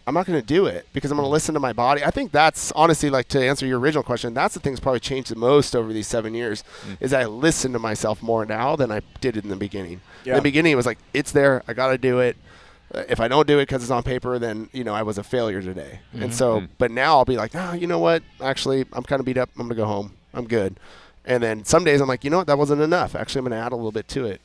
I'm not going to do it because I'm going to listen to my body. I think that's honestly, like, to answer your original question, that's the thing that's probably changed the most over these 7 years is I listen to myself more now than I did in the beginning. Yeah. In the beginning, it was like, it's there. I got to do it. If I don't do it because it's on paper, then, I was a failure today. And so, but now I'll be like, you know what? Actually, I'm kind of beat up. I'm going to go home. I'm good. And then some days I'm like, you know what? That wasn't enough. Actually, I'm going to add a little bit to it.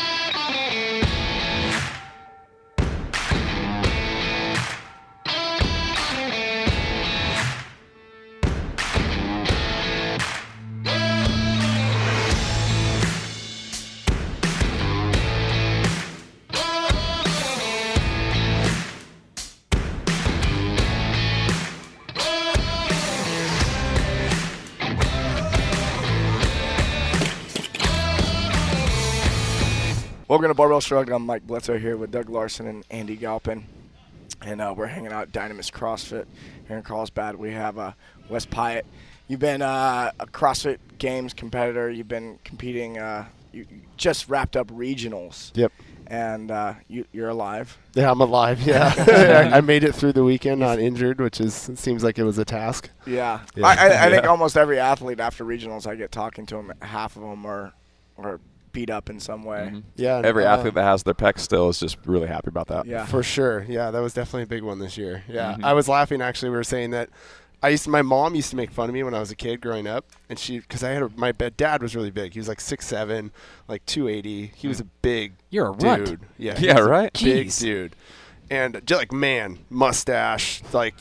Welcome to Barbell Shrugged. I'm Mike Bledsoe here with Doug Larson and Andy Galpin. And we're hanging out at Dynamis CrossFit here in Carlsbad. We have Wes Pyatt. You've been a CrossFit Games competitor. You've been competing. You just wrapped up regionals. Yep. And you're alive. Yeah, I'm alive. Yeah. I made it through the weekend not injured, which seems like it was a task. Yeah. I think almost every athlete after regionals I get talking to them, half of them are beat up in some way. Mm-hmm. Yeah. Every athlete that has their pecs still is just really happy about that. Yeah. For sure. Yeah, that was definitely a big one this year. Yeah. Mm-hmm. I was laughing, actually. We were saying that my mom used to make fun of me when I was a kid growing up, and because my dad was really big. He was like 6'7", like 280. He was a big You're a dude. runt. Yeah. Yeah, right? Big Jeez. dude. And just like, man, mustache, like,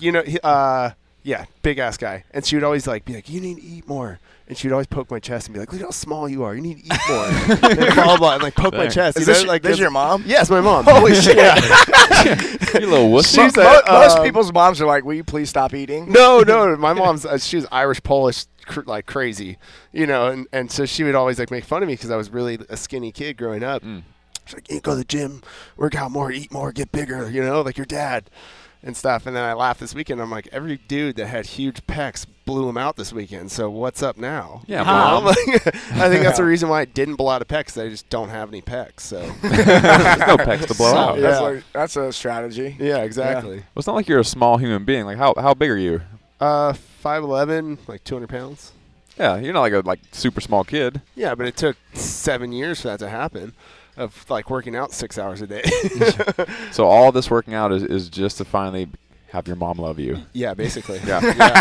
big ass guy. And she would always be like, you need to eat more. And she would always poke my chest and be like, look how small you are. You need to eat more. and blah, blah, and poke my chest. Is this your mom? Yes, my mom. Holy shit. You little wussy. She's Most people's moms are like, will you please stop eating? No. My mom's she was Irish Polish like crazy, and so she would always make fun of me because I was really a skinny kid growing up. She's like, you go to the gym, work out more, eat more, get bigger, like your dad and stuff. And then I laughed this weekend. I'm like, every dude that had huge pecs blew him out this weekend. So what's up now? Yeah, Mom. I think that's the reason why I didn't blow out a pec, because I just don't have any pecs. So There's no pecs to blow out. Yeah. That's a strategy. yeah, exactly. Well, it's not like you're a small human being. Like, how big are you? 5'11", like 200 pounds. Yeah, you're not like a super small kid. Yeah, but it took 7 years for that to happen, of working out 6 hours a day. So all this working out is just to finally have your mom love you. Yeah, basically. Yeah.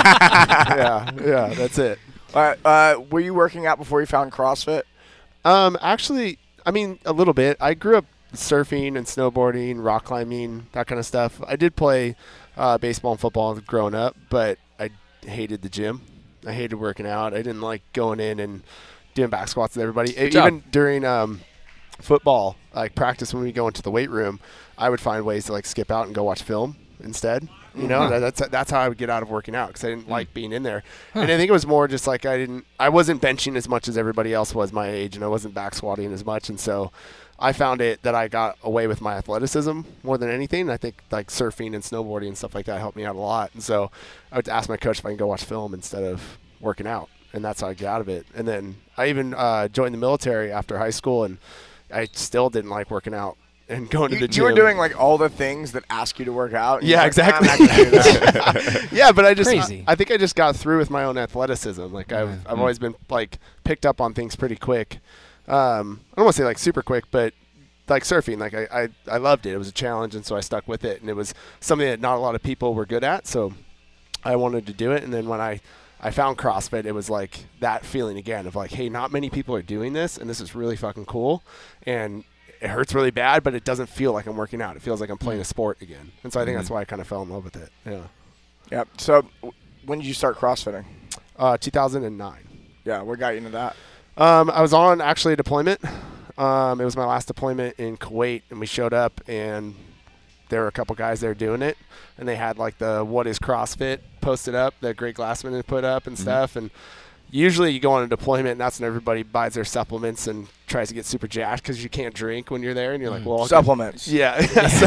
yeah, that's it. Were you working out before you found CrossFit? Actually, I mean, a little bit. I grew up surfing and snowboarding, rock climbing, that kind of stuff. I did play baseball and football growing up, but I hated the gym. I hated working out. I didn't like going in and doing back squats with everybody. Even during football, practice, when we go into the weight room, I would find ways to skip out and go watch film instead. That's how I would get out of working out, because I didn't like being in there. And I think it was more just I wasn't benching as much as everybody else was my age, and I wasn't back squatting as much. And so I found it that I got away with my athleticism more than anything. I think surfing and snowboarding and stuff like that helped me out a lot. And so I would ask my coach if I can go watch film instead of working out, and that's how I get out of it. And then I even joined the military after high school, and I still didn't like working out and going to the gym. You were doing all the things that ask you to work out. Yeah, exactly. I'm not gonna do that. Yeah, but I think I just got through with my own athleticism. I've always been picked up on things pretty quick. I don't want to say super quick, but surfing, I loved it. It was a challenge, and so I stuck with it. And it was something that not a lot of people were good at, so I wanted to do it. And then when I found CrossFit, it was that feeling again of hey, not many people are doing this, and this is really fucking cool. And it hurts really bad, but it doesn't feel like I'm working out. It feels like I'm playing a sport again. And so I think that's why I kind of fell in love with it. Yeah. Yeah. So when did you start CrossFitting? 2009. Yeah. What got you into that? I was on actually a deployment. It was my last deployment in Kuwait, and we showed up, and there were a couple guys there doing it, and they had the "What is CrossFit" posted up that Greg Glassman had put up and stuff. And usually you go on a deployment, and that's when everybody buys their supplements and tries to get super jacked because you can't drink when you're there, and you're like, well, supplements. Yeah.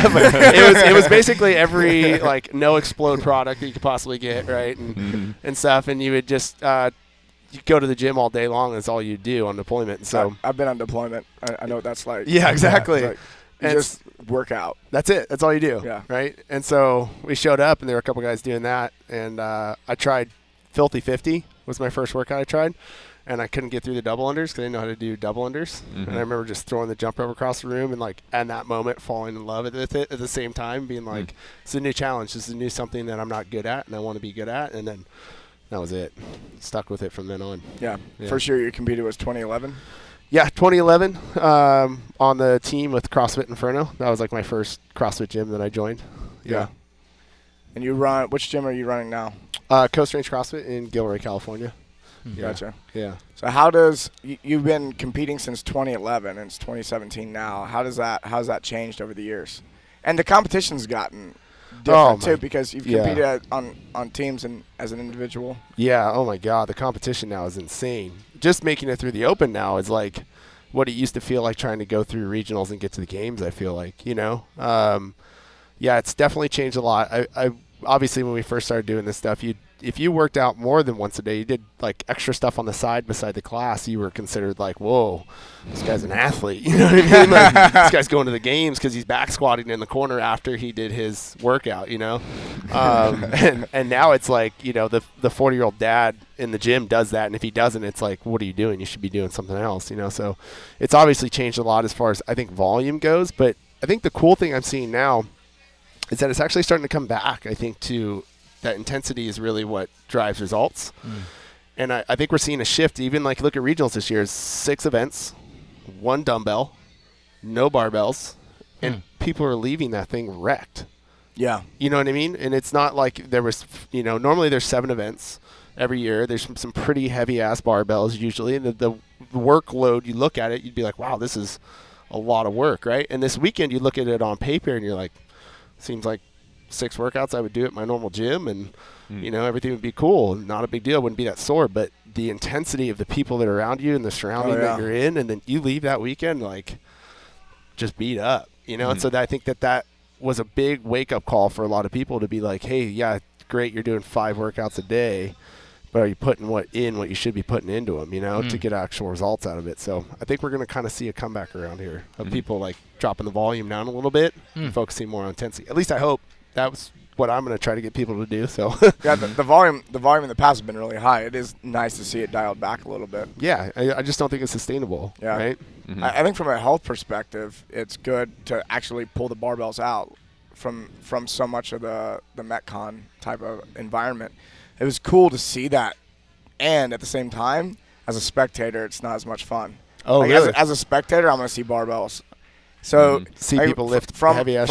it was basically every no explode product that you could possibly get, right, and stuff, and you would just you go to the gym all day long. That's all you do on deployment. And so I've been on deployment. I know what that's like. Yeah, exactly. You And just work out. that's it. That's all you do. Yeah. Right. And so we showed up, and there were a couple guys doing that, and I tried Filthy 50 was my first workout I tried, and I couldn't get through the double unders because I didn't know how to do double unders. Mm-hmm. And I remember just throwing the jump rope across the room and like in that moment falling in love with it at the same time, being like, it's a new challenge. This is a new something that I'm not good at and I want to be good at. And then that was it. Stuck with it from then on. Yeah. Yeah. First year you competed was 2011. Yeah, 2011 on the team with CrossFit Inferno. That was like my first CrossFit gym that I joined. Yeah. And you run, which gym are you running now? Coast Range CrossFit in Gilroy, California. Yeah. Gotcha. Yeah. So how does you've been competing since 2011 and it's 2017 now? How's that changed over the years? And the competition's gotten different too because you've competed on teams and as an individual. Yeah. Oh my God, the competition now is insane. Just making it through the Open now is like what it used to feel like trying to go through regionals and get to the games. I feel like yeah, it's definitely changed a lot. I obviously when we first started doing this stuff, if you worked out more than once a day, you did like extra stuff on the side beside the class, you were considered like, whoa, this guy's an athlete. You know what I mean? Like, this guy's going to the games because he's back squatting in the corner after he did his workout, you know? And now it's like, you know, the 40-year-old dad in the gym does that. And if he doesn't, it's like, what are you doing? You should be doing something else, you know? So it's obviously changed a lot as far as I think volume goes. But I think the cool thing I'm seeing now is that it's actually starting to come back, I think, to that intensity is really what drives results. And I think we're seeing a shift. Even like look at regionals this year, 6 events, 1 dumbbell, no barbells, and people are leaving that thing wrecked. Yeah. You know what I mean? And it's not like there was, you know, normally there's 7 events every year. There's some pretty heavy ass barbells usually. And the workload, you look at it, you'd be like, wow, this is a lot of work, right? And this weekend you look at it on paper and you're like, seems like 6 workouts I would do at my normal gym and you know everything would be cool, not a big deal, wouldn't be that sore, but the intensity of the people that are around you and the surrounding that you're in, and then you leave that weekend like just beat up, you know. And so I think that was a big wake up call for a lot of people to be like, hey, yeah, great, you're doing 5 workouts a day, but are you putting what you should be putting into them, you know, to get actual results out of it? So I think we're going to kind of see a comeback around here of people like dropping the volume down a little bit and focusing more on intensity. At least I hope. That was what I'm going to try to get people to do. So yeah, the volume in the past has been really high. It is nice to see it dialed back a little bit. Yeah, I just don't think it's sustainable. Yeah. Right. I think from a health perspective, it's good to actually pull the barbells out from so much of the Metcon type of environment. It was cool to see that, and at the same time, as a spectator, it's not as much fun. Oh, like really? As a spectator, I'm going to see barbells. So see people lift from heavy ass from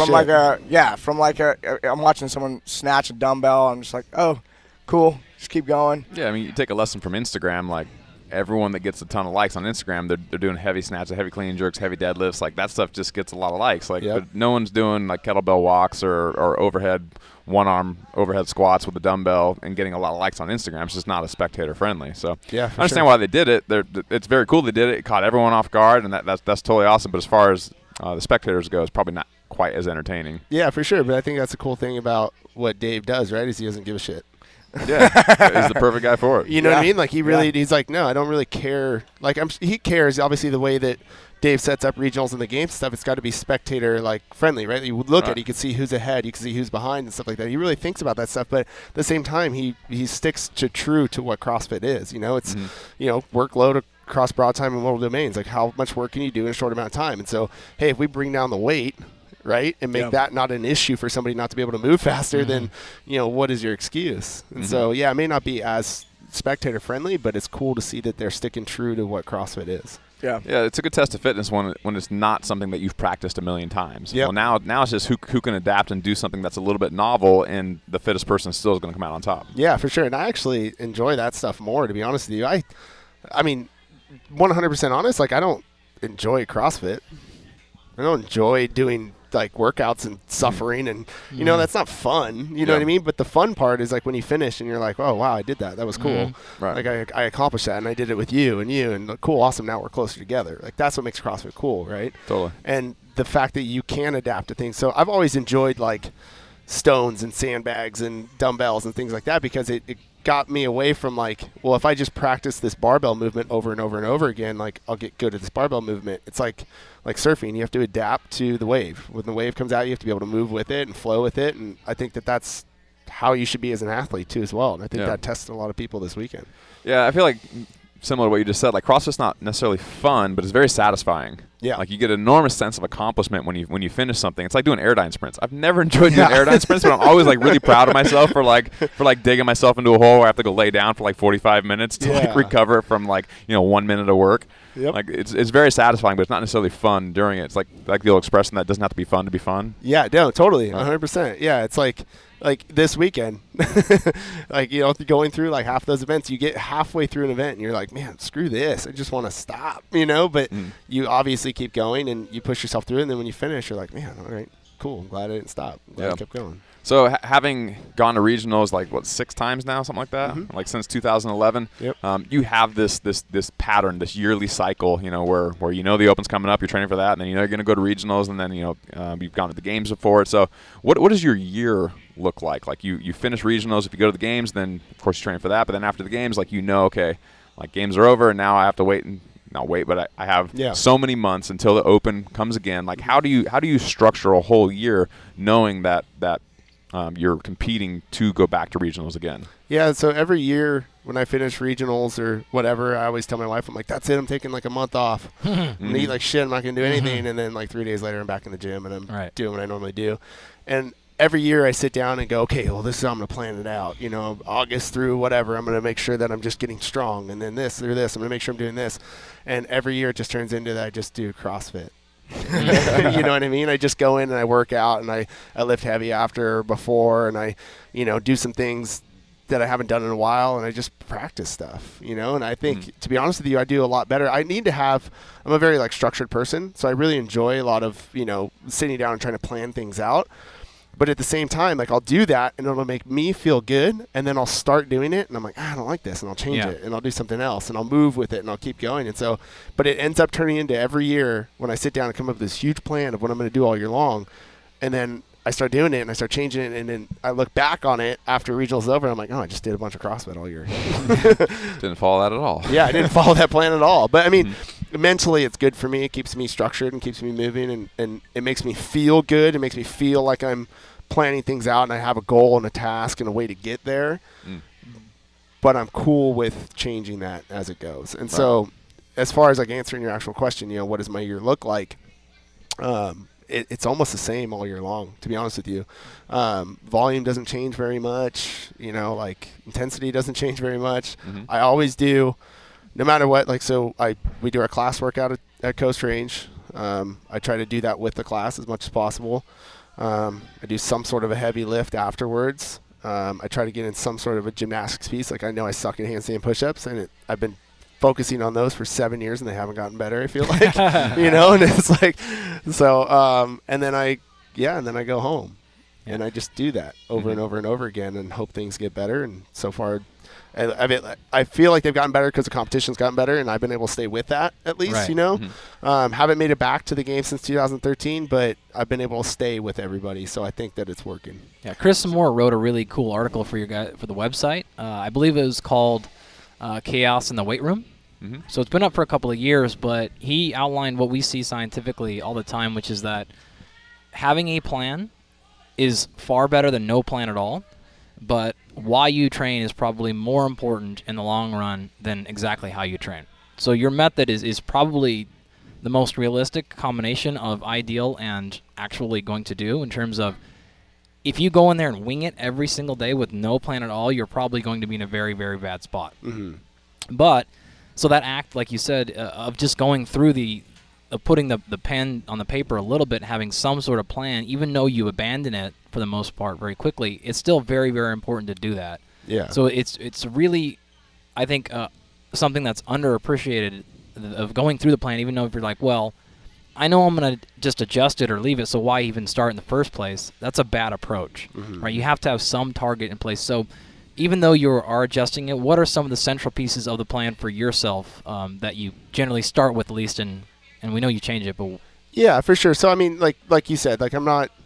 shit. I'm watching someone snatch a dumbbell. I'm just like, oh, cool. Just keep going. Yeah, I mean, you take a lesson from Instagram. Like everyone that gets a ton of likes on Instagram, they're doing heavy snatches, heavy clean and jerks, heavy deadlifts. Like that stuff just gets a lot of likes. Like, but no one's doing like kettlebell walks or overhead one-arm overhead squats with a dumbbell and getting a lot of likes on Instagram. It's just not as spectator friendly. So yeah, I understand why they did it. It's very cool they did it. It caught everyone off guard, and that's totally awesome. But as far as the spectators go, it's probably not quite as entertaining. Yeah, for sure. But I think that's the cool thing about what Dave does, right? Is he doesn't give a shit. Yeah, he's the perfect guy for it. You know what I mean? Like he's like, no, I don't really care. Like he cares. Obviously, the way that Dave sets up regionals and the game stuff, it's got to be spectator like friendly, right? You would look at it, you can see who's ahead, you can see who's behind and stuff like that. He really thinks about that stuff, but at the same time, he sticks true to what CrossFit is. You know, it's you know, workload across broad time and little domains. Like how much work can you do in a short amount of time? And so, hey, if we bring down the weight, right, and make that not an issue for somebody not to be able to move faster, then you know, what is your excuse? And so, yeah, it may not be as spectator friendly, but it's cool to see that they're sticking true to what CrossFit is. Yeah, it's a good test of fitness when it's not something that you've practiced a million times. Well, now it's just who can adapt and do something that's a little bit novel, and the fittest person still is going to come out on top. Yeah, for sure. And I actually enjoy that stuff more, to be honest with you. I mean, 100% honest, like I don't enjoy CrossFit. I don't enjoy doing like workouts and suffering and you know, that's not fun, you know what I mean? But the fun part is like when you finish and you're like, oh wow, I did that was cool. Like I accomplished that and I did it with you and cool, awesome, now we're closer together. Like that's what makes CrossFit cool, right? Totally. And the fact that you can adapt to things. So I've always enjoyed like stones and sandbags and dumbbells and things like that because it got me away from like, well, if I just practice this barbell movement over and over and over again, like I'll get good at this barbell movement. It's like surfing. You have to adapt to the wave. When the wave comes out, you have to be able to move with it and flow with it. And I think that that's how you should be as an athlete too as well. And I think that tested a lot of people this weekend. Yeah, I feel like similar to what you just said, like CrossFit's not necessarily fun, but it's very satisfying. Yeah. Like you get an enormous sense of accomplishment when you finish something. It's like doing Airdyne sprints. I've never enjoyed doing Airdyne sprints, but I'm always like really proud of myself for digging myself into a hole where I have to go lay down for like 45 minutes to like recover from like 1 minute of work. Yep. Like it's very satisfying, but it's not necessarily fun during it. It's like the old expression that doesn't have to be fun to be fun. Yeah, no, totally, 100%. Yeah, it's like this weekend, like going through like half those events, you get halfway through an event and you're like, man, screw this, I just want to stop, but you obviously keep going and you push yourself through it, and then when you finish, you're like, man, all right, cool, I'm glad I didn't stop, I'm glad I kept going. So having gone to regionals like 6 times now, something like that, like since 2011, you have this pattern, this yearly cycle, where the Open's coming up, you're training for that, and then you're going to go to regionals, and then you've gone to the games before it. So what does your year look like? Like you finish regionals, if you go to the games, then of course you train for that, but then after the games, like okay, like games are over, and now I have to wait and. Not wait, but I have so many months until the Open comes again. Like how do you structure a whole year knowing that you're competing to go back to regionals again? Yeah, so every year when I finish regionals or whatever, I always tell my wife, I'm like, that's it, I'm taking like a month off. I'm going to eat like shit, I'm not going to do anything. And then like 3 days later, I'm back in the gym and I'm doing what I normally do. And every year I sit down and go, okay, well, this is how I'm going to plan it out. August through whatever, I'm going to make sure that I'm just getting strong. And then this or this, I'm going to make sure I'm doing this. And every year it just turns into that I just do CrossFit. You know what I mean? I just go in and I work out and I lift heavy after or before, and I, do some things that I haven't done in a while, and I just practice stuff, and I think, to be honest with you, I do a lot better. I'm a very like structured person, so I really enjoy a lot of, sitting down and trying to plan things out. But at the same time, like I'll do that and it'll make me feel good, and then I'll start doing it and I'm like, I don't like this, and I'll change it and I'll do something else and I'll move with it and I'll keep going. And so, but it ends up turning into every year when I sit down and come up with this huge plan of what I'm going to do all year long, and then I start doing it and I start changing it, and then I look back on it after regionals over and I'm like, oh, I just did a bunch of CrossFit all year. Didn't follow that at all. Yeah, I didn't follow that plan at all. But I mean, mentally it's good for me. It keeps me structured and keeps me moving, and it makes me feel good. It makes me feel like I'm planning things out and I have a goal and a task and a way to get there. But I'm cool with changing that as it goes. And so as far as like answering your actual question, what does my year look like? It's almost the same all year long, to be honest with you. Volume doesn't change very much, like intensity doesn't change very much. I always do, no matter what. Like, so we do our class workout at Coast Range. I try to do that with the class as much as possible. I do some sort of a heavy lift afterwards. I try to get in some sort of a gymnastics piece. Like, I know I suck at handstand push-ups, and I've been focusing on those for 7 years, and they haven't gotten better, I feel like. And it's like, so, and then I go home. And I just do that over and over and over again and hope things get better. And so far, I feel like they've gotten better because the competition's gotten better, and I've been able to stay with that at least, Haven't made it back to the game since 2013, but I've been able to stay with everybody, so I think that it's working. Yeah, Chris Moore wrote a really cool article for the website. I believe it was called Chaos in the Weight Room. So it's been up for a couple of years, but he outlined what we see scientifically all the time, which is that having a plan is far better than no plan at all, but why you train is probably more important in the long run than exactly how you train. So your method is probably the most realistic combination of ideal and actually going to do, in terms of if you go in there and wing it every single day with no plan at all, you're probably going to be in a very, very bad spot. But so that act, like you said, of just going through putting the pen on the paper a little bit, having some sort of plan, even though you abandon it for the most part very quickly, it's still very, very important to do that. Yeah. So it's really, I think, something that's underappreciated, of going through the plan, even though if you're like, well, I know I'm going to just adjust it or leave it, so why even start in the first place? That's a bad approach, right? You have to have some target in place. So even though you are adjusting it, what are some of the central pieces of the plan for yourself that you generally start with, at least, and we know you change it, but... Yeah, for sure. So, I mean, like you said, like I'm not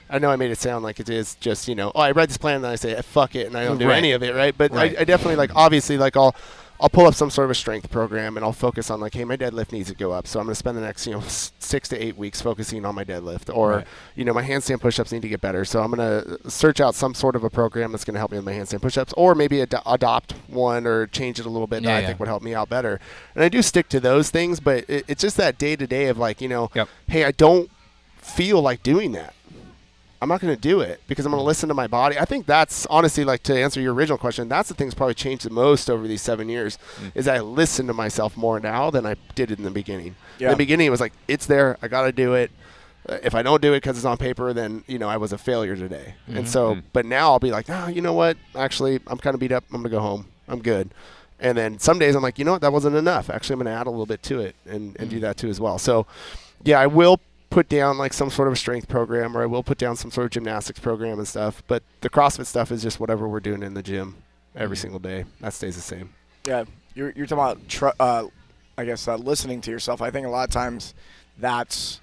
I know I made it sound like it is just, I read this plan and then I say, fuck it, and I don't do any of it, right? But I definitely, like, obviously, like, I'll pull up some sort of a strength program and I'll focus on, like, hey, my deadlift needs to go up. So I'm going to spend the next, 6 to 8 weeks focusing on my deadlift. Or, my handstand push-ups need to get better. So I'm going to search out some sort of a program that's going to help me with my handstand push-ups, or maybe adopt one or change it a little bit that I think would help me out better. And I do stick to those things, but it's just that day-to-day of, like, hey, I don't feel like doing that. I'm not going to do it because I'm going to listen to my body. I think that's honestly, like, to answer your original question, that's the thing that's probably changed the most over these 7 years is I listen to myself more now than I did in the beginning. In the beginning, it was like, it's there. I got to do it. If I don't do it because it's on paper, then, I was a failure today. And so, but now I'll be like, no, you know what? Actually, I'm kind of beat up. I'm going to go home. I'm good. And then some days I'm like, you know what? That wasn't enough. Actually, I'm going to add a little bit to it and do that too as well. So, yeah, I will put down like some sort of a strength program, or I will put down some sort of gymnastics program and stuff. But the CrossFit stuff is just whatever we're doing in the gym every single day. That stays the same. Yeah, you're talking about, listening to yourself. I think a lot of times that's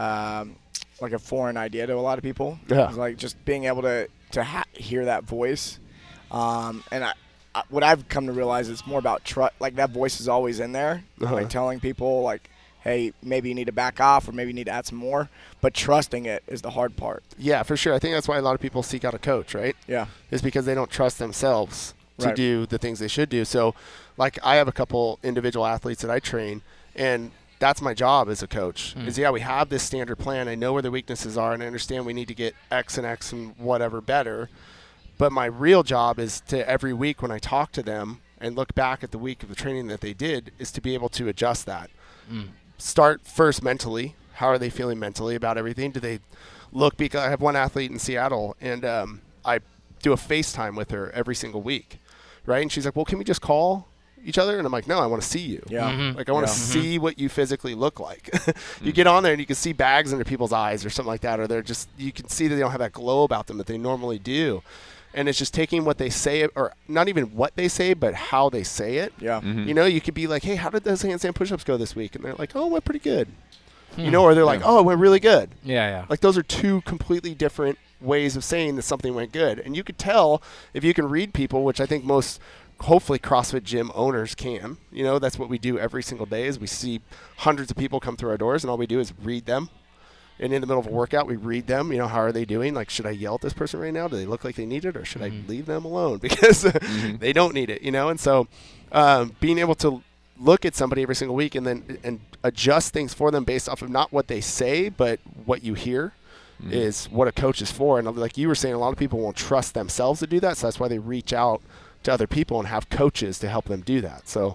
like a foreign idea to a lot of people. Yeah. Like just being able to hear that voice. And what I've come to realize is more about like that voice is always in there, like telling people like, hey, maybe you need to back off or maybe you need to add some more. But trusting it is the hard part. Yeah, for sure. I think that's why a lot of people seek out a coach, right? Yeah. Is because they don't trust themselves to do the things they should do. So, like, I have a couple individual athletes that I train, and that's my job as a coach. We have this standard plan. I know where the weaknesses are, and I understand we need to get X and X and whatever better. But my real job is to every week when I talk to them and look back at the week of the training that they did is to be able to adjust that. Start first mentally. How are they feeling mentally about everything? Do they look? Because I have one athlete in Seattle, and I do a FaceTime with her every single week, right? And she's like, well, can we just call each other? And I'm like, no, I want to see you. Yeah. Like, I want to see what you physically look like. You get on there and you can see bags under people's eyes or something like that, or they're just, you can see that they don't have that glow about them that they normally do. And it's just taking what they say, or not even what they say, but how they say it. Yeah. You could be like, hey, how did those handstand push-ups go this week? And they're like, oh, it went pretty good. Or they're like, oh, it went really good. Yeah. Like, those are two completely different ways of saying that something went good. And you could tell if you can read people, which I think most, hopefully, CrossFit gym owners can. That's what we do every single day is we see hundreds of people come through our doors, and all we do is read them. And in the middle of a workout, we read them. How are they doing? Like, should I yell at this person right now? Do they look like they need it? Or should I leave them alone because they don't need it, And so being able to look at somebody every single week and adjust things for them based off of not what they say, but what you hear is what a coach is for. And like you were saying, a lot of people won't trust themselves to do that. So that's why they reach out to other people and have coaches to help them do that. So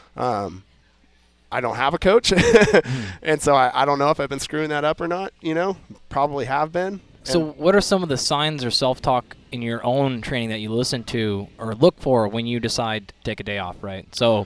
I don't have a coach. And so I don't know if I've been screwing that up or not, probably have been. So what are some of the signs or self-talk in your own training that you listen to or look for when you decide to take a day off, right? So,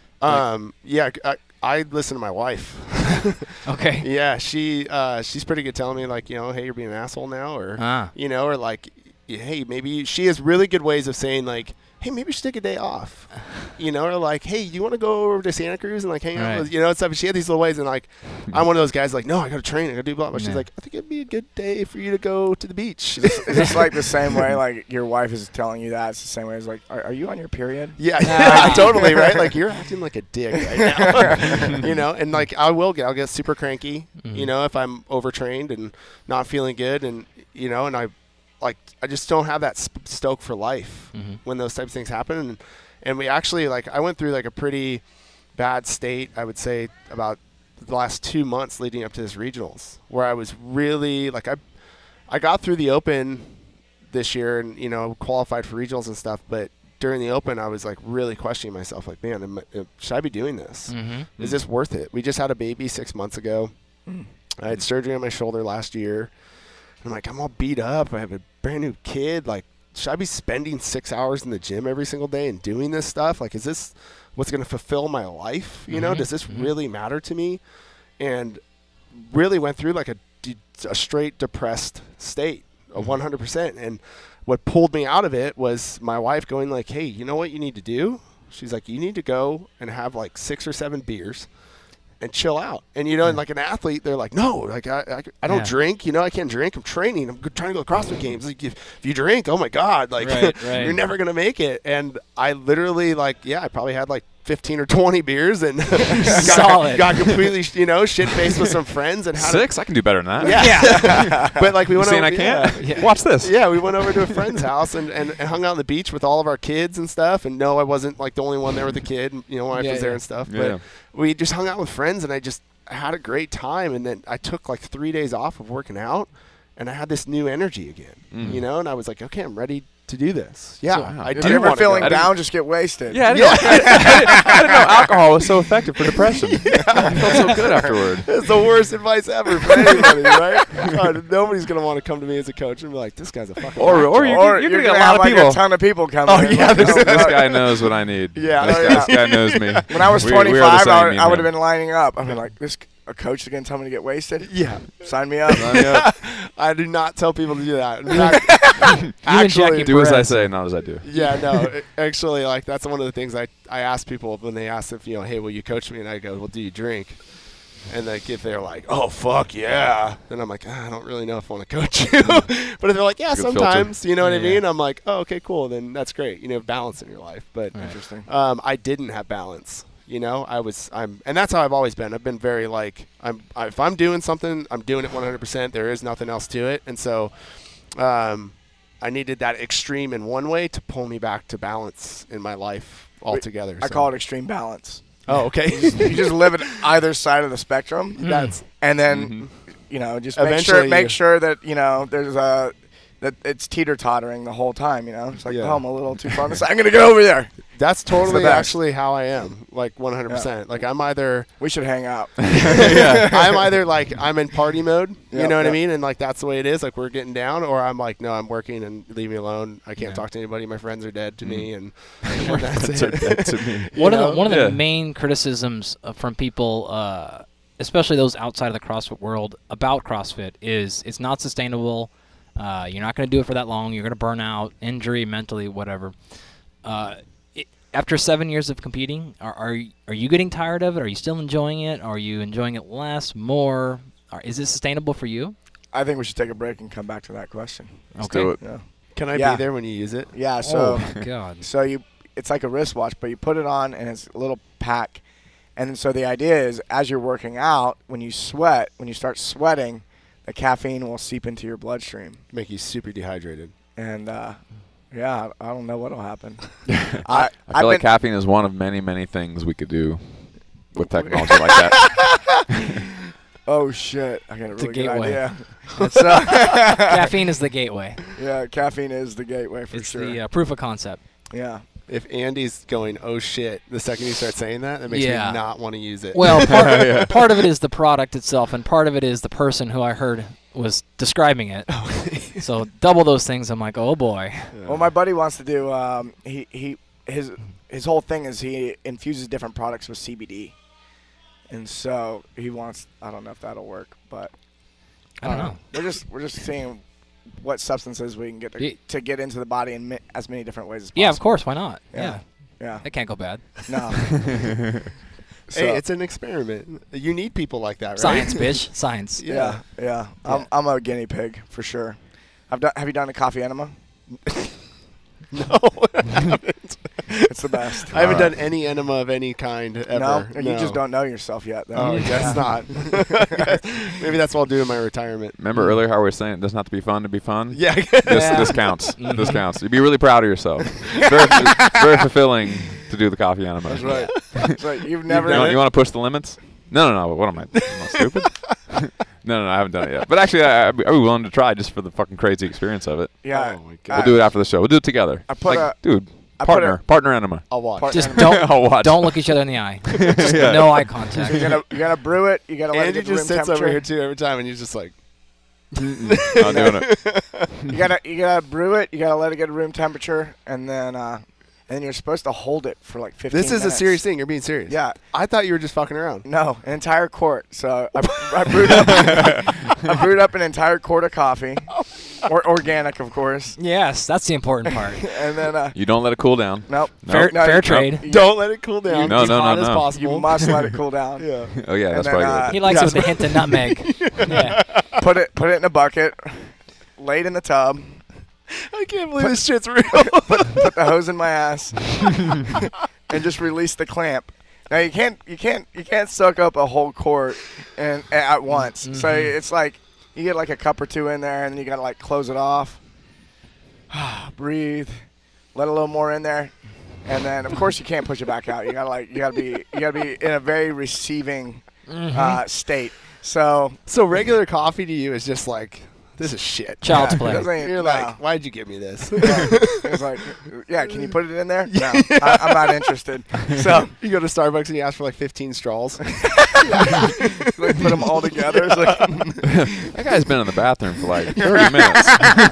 I listen to my wife. Okay. Yeah, she's pretty good telling me, like, hey, you're being an asshole now, or, or like, hey, maybe she has really good ways of saying, like, hey, maybe you should take a day off, or like, hey, you want to go over to Santa Cruz and like hang out with, and stuff. She had these little ways, and like, I'm one of those guys like, no, I got to train, I got to do blah, blah. She's like, I think it'd be a good day for you to go to the beach. Is this like the same way, like your wife is telling you that? It's the same way as like, are you on your period? Yeah, totally, right? Like, you're acting like a dick right now, and like, I'll get super cranky, if I'm overtrained and not feeling good, and, and I just don't have that stoke for life when those types of things happen. And we actually, like, I went through like a pretty bad state, I would say, about the last 2 months leading up to this regionals, where I was really like, I got through the Open this year and, qualified for regionals and stuff. But during the Open, I was like really questioning myself, like, man, should I be doing this? Is this worth it? We just had a baby 6 months ago. I had surgery on my shoulder last year. I'm like, I'm all beat up. I have a brand new kid. Like, should I be spending 6 hours in the gym every single day and doing this stuff? Like, is this what's going to fulfill my life? Does this really matter to me? And really went through like a straight depressed state, 100%. And what pulled me out of it was my wife going like, hey, you know what you need to do? She's like, you need to go and have like 6 or 7 beers and chill out. And, and like an athlete, they're like, no, like I don't drink, I can't drink. I'm training. I'm trying to go to CrossFit Games. Like if you drink, oh my God, like you're never going to make it. And I literally I probably had like 15 or 20 beers and got completely, shit-faced with some friends. And 6? I can do better than that. Yeah. But like we went over. I can't? Yeah. Watch this. Yeah, we went over to a friend's house and hung out on the beach with all of our kids and stuff. And no, I wasn't like the only one there with a kid. My wife was there and stuff. But we just hung out with friends and I just had a great time. And then I took like 3 days off of working out and I had this new energy again, and I was like, okay, I'm ready to do this. Yeah. I did. You ever feeling down, just get wasted. Yeah. I didn't know alcohol was so effective for depression. I felt so good afterward. It's the worst advice ever for anybody, right? Nobody's going to want to come to me as a coach and be like, this guy's a fucking Or you're going to get a lot of people. A ton of people coming. Oh, yeah. This guy knows what I need. Yeah. This guy knows me. When I was 25, I would have been lining up. I've been like, a coach is going to tell me to get wasted? Yeah. Sign me up. I do not tell people to do that. In fact, actually, do as I say, not as I do. Yeah, no. Actually, like that's one of the things I ask people when they ask if, hey, will you coach me? And I go, well, do you drink? And like if they're like, oh, fuck yeah. Then I'm like, I don't really know if I want to coach you. But if they're like, yeah, sometimes, you know what I mean? I'm like, oh, okay, cool. Then that's great. Balance in your life. But interesting. I didn't have balance. And that's how I've always been. I've been very like, if I'm doing something, I'm doing it 100%. There is nothing else to it. And so, I needed that extreme in one way to pull me back to balance in my life altogether. I call it extreme balance. Oh, okay. You just live at either side of the spectrum. And then, just make sure that, there's that it's teeter-tottering the whole time, It's like, I'm a little too far on this side. I'm going to go over there. That's totally actually how I am, like 100%. Yeah. Like I'm either... We should hang out. I'm either like I'm in party mode, you know what I mean? And like that's the way it is, like we're getting down, or I'm like, no, I'm working and leave me alone. I can't talk to anybody. My friends are dead to me and that's it. Dead to me. One of the main criticisms from people, especially those outside of the CrossFit world, about CrossFit is it's not sustainable. You're not going to do it for that long. You're going to burn out, injury, mentally, whatever. After 7 years of competing, are you getting tired of it? Are you still enjoying it? Are you enjoying it less, more? Is it sustainable for you? I think we should take a break and come back to that question. Let's do it. Yeah. Can I be there when you use it? Yeah. So, God. So it's like a wristwatch, but you put it on and it's a little pack. And so the idea is, as you're working out, when you start sweating, the caffeine will seep into your bloodstream, make you super dehydrated. And I don't know what'll happen. I feel like caffeine is one of many, many things we could do with technology like that. Oh shit! I got a really good idea. Caffeine is the gateway. Yeah, caffeine is the gateway for sure. It's the proof of concept. Yeah. If Andy's going, oh shit, the second you start saying that makes me not want to use it. Well, part of it is the product itself, and part of it is the person who I heard was describing it. So double those things. I'm like, oh boy. Yeah. Well, my buddy wants to do. His whole thing is he infuses different products with CBD, and so he wants. I don't know if that'll work, but I don't know. We're just seeing what substances we can get to get into the body in as many different ways as possible. Yeah, of course. Why not? Yeah. That can't go bad. No. Hey, it's an experiment. You need people like that, right? Science, bitch. Science. Yeah. I'm a guinea pig for sure. Have you done a coffee enema? No, I haven't. It's the best. I haven't done any enema of any kind ever. No, you just don't know yourself yet. Though. Oh, I guess not. Maybe that's what I'll do in my retirement. Remember earlier how we were saying it doesn't have to be fun to be fun? Yeah. This counts. This counts. You'd be really proud of yourself. It's very fulfilling to do the coffee enema. That's right. That's right. You've never. You want to push the limits? No. What am I stupid? No, I haven't done it yet. But actually, I'd be willing to try just for the fucking crazy experience of it. Yeah. Oh my God. We'll do it after the show. We'll do it together. Partner enema. I'll watch. Just don't look each other in the eye. Just no eye contact. You gotta brew it. You gotta let Andy it get to room just sits temperature. over here too every time, and you're just like. I'm doing it. You gotta brew it. You gotta let it get to room temperature, and then and then you're supposed to hold it for like 15 This is minutes. a serious thing. You're being serious. Yeah. I thought you were just fucking around. No, an entire quart. So I brewed up I brewed up an entire quart of coffee, or organic, of course. Yes, that's the important part. And then You don't let it cool down. nope. Fair trade. Don't let it cool down. No, as no, hot no, as no. possible. You must let it cool down. Yeah. Oh yeah, And that's then, probably good. He likes it with a hint of nutmeg. Yeah. Put it in a bucket, lay it in the tub, I can't believe this shit's real. put the hose in my ass, and just release the clamp. Now you can't soak up a whole quart at once. So it's like you get like a cup or two in there, and then you gotta like close it off. Breathe, let a little more in there, and then of course you can't push it back out. You gotta be in a very receiving state. So regular coffee to you is just like, this is shit. Child's play. You're like, why'd you give me this? it's like, yeah, can you put it in there? No, I'm not interested. So you go to Starbucks and you ask for like 15 straws. like, put them all together. It's like, That guy's been in the bathroom for like 30 minutes.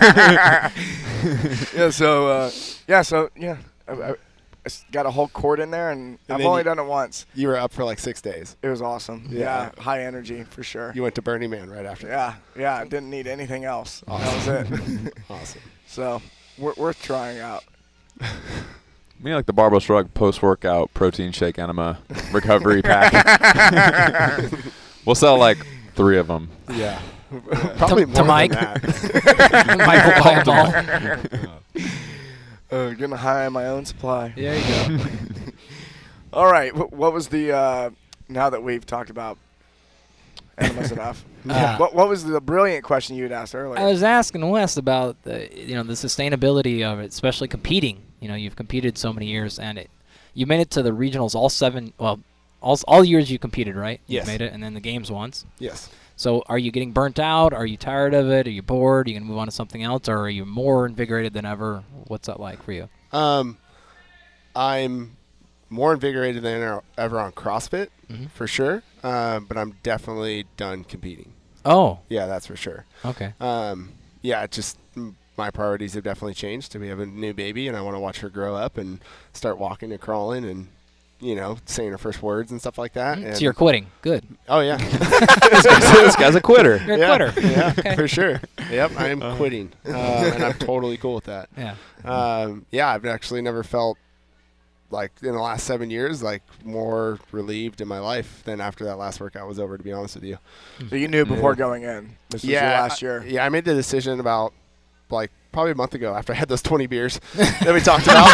I got a whole quart in there, and I've then only done it once. You were up for like 6 days. It was awesome. Yeah. Yeah, high energy for sure. You went to Burning Man right after. Yeah, I didn't need anything else. Awesome. That was it. Awesome. So, worth trying out. Me like the Barbell Shrug post-workout protein shake enema recovery pack. We'll sell like 3 of them. Yeah. Probably more to Mike. than that. Michael Ball. Getting high on my own supply. There you go. All right. What was the now that we've talked about enemas enough? What was the brilliant question you had asked earlier? I was asking Wes about the sustainability of it, especially competing. You've competed so many years, and you made it to the regionals all years you competed, right? Yes. You made it, and then the games once. Yes. So are you getting burnt out? Are you tired of it? Are you bored? Are you going to move on to something else? Or are you more invigorated than ever? What's that like for you? I'm more invigorated than ever on CrossFit, for sure. But I'm definitely done competing. Oh. Yeah, that's for sure. Okay. Yeah, just my priorities have definitely changed. We have a new baby, and I want to watch her grow up and start walking and crawling and, saying her first words and stuff like that. And So you're quitting. Good. Oh, yeah. This guy's a quitter. You're a quitter. Yeah, Okay. for sure. Yep, I am quitting, and I'm totally cool with that. Yeah. Yeah, I've actually never felt like in the last 7 years, like more relieved in my life than after that last workout was over, to be honest with you. So you knew before going in. This was your last year. Yeah, I made the decision about like probably a month ago after I had those 20 beers that we talked about.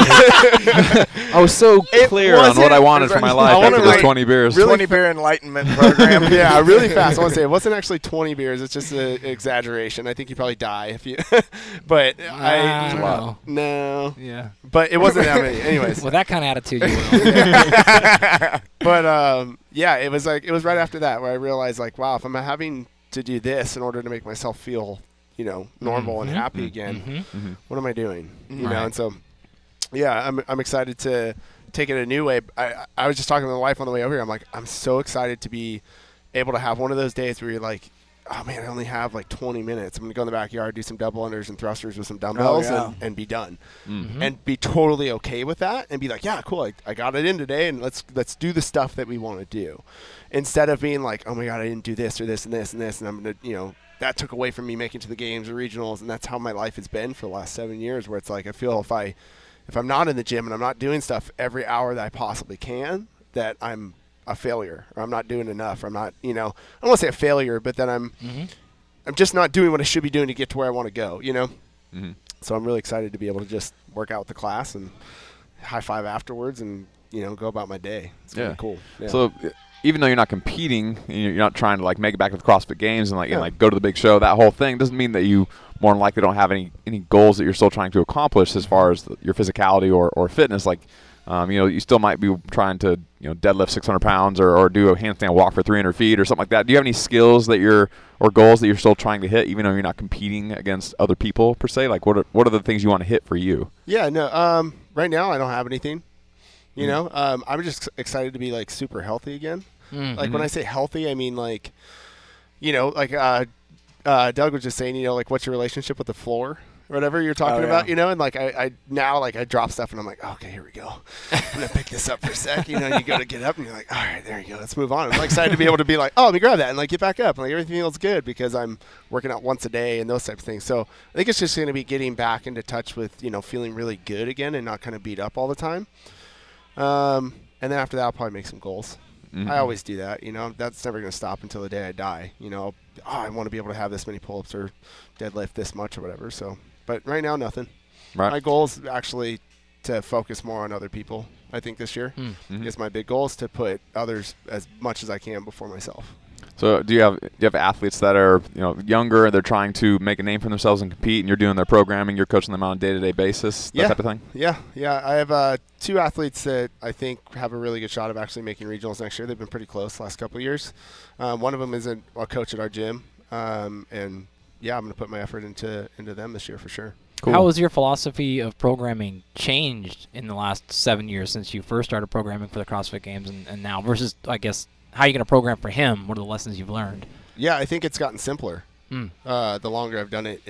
I was so clear on what I wanted for my life after those 20 beers. Really 20 beer enlightenment program. Yeah, really fast. I want to say it wasn't actually 20 beers. It's just an exaggeration. I think you probably die if you. But I don't know. No. Yeah. But it wasn't that many. Anyways. With that kind of attitude, you will. But yeah, it was right after that where I realized like, wow, if I'm having to do this in order to make myself feel, normal and happy again, what am I doing? You know, and so, yeah, I'm excited to take it a new way. I was just talking to my wife on the way over here. I'm like, I'm so excited to be able to have one of those days where you're like, oh man, I only have like 20 minutes. I'm gonna go in the backyard, do some double unders and thrusters with some dumbbells, and be done, and be totally okay with that, and be like, yeah, cool, I got it in today, and let's do the stuff that we want to do, instead of being like, oh my god, I didn't do this or this and this and this, and I'm gonna, that took away from me making to the games or regionals, and that's how my life has been for the last 7 years, where it's like I feel if I'm not in the gym and I'm not doing stuff every hour that I possibly can, that I'm a failure, or I'm not doing enough, or I'm not, I don't want to say a failure, but then I'm just not doing what I should be doing to get to where I want to go, So I'm really excited to be able to just work out with the class and high five afterwards and, go about my day. It's gonna be cool. Yeah. So even though you're not competing, and you're not trying to like make it back to the CrossFit Games and and go to the big show, that whole thing doesn't mean that you more than likely don't have any goals that you're still trying to accomplish as far as your physicality or fitness. Like, you still might be trying to deadlift 600 pounds or do a handstand walk for 300 feet or something like that. Do you have any skills or goals that you're still trying to hit, even though you're not competing against other people per se? Like, what are the things you want to hit for you? Yeah, no. Right now I don't have anything. I'm just excited to be like super healthy again. Like when I say healthy, I mean like, Doug was just saying, like what's your relationship with the floor? whatever you're talking about, you know, and like I now like I drop stuff and I'm like, okay, here we go. I'm going to pick this up for a sec. You know, you go to get up and you're like, all right, there you go. Let's move on. I'm like excited to be able to be like, oh, let me grab that and like get back up. And like everything feels good because I'm working out once a day and those types of things. So I think it's just going to be getting back into touch with, you know, feeling really good again and not kind of beat up all the time. And then after that, I'll probably make some goals. Mm-hmm. I always do that. You know, that's never going to stop until the day I die. You know, I want to be able to have this many pull-ups or deadlift this much or whatever. So, but right now, nothing. Right. My goal is actually to focus more on other people. I think this year is my big goal is to put others as much as I can before myself. So do you have athletes that are, you know, younger and they're trying to make a name for themselves and compete, and you're doing their programming, you're coaching them on a day-to-day basis, that type of thing? Yeah. I have 2 athletes that I think have a really good shot of actually making regionals next year. They've been pretty close the last couple of years. One of them is a coach at our gym, and yeah, I'm going to put my effort into them this year for sure. Cool. How has your philosophy of programming changed in the last 7 years since you first started programming for the CrossFit Games and now versus, I guess, how are you going to program for him? What are the lessons you've learned? Yeah, I think it's gotten simpler. The longer I've done it,